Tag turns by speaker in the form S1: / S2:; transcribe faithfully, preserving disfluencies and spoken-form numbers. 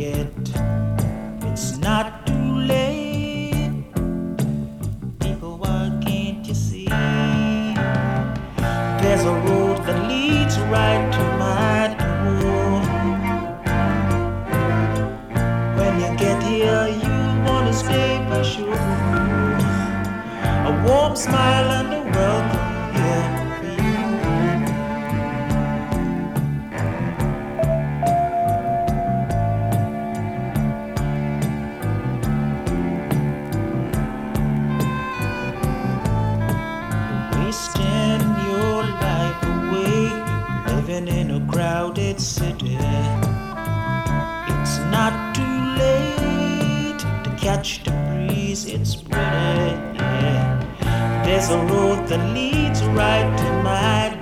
S1: yet. It's not too late. People, why can't you see? There's a road that leads right to my door. When you get here, you wanna stay for sure. A warm smile and a welcome here for you. Wasting your life away, living in a crowded city. It's not too late to catch the breeze, it's pretty, yeah. There's a road that leads right to my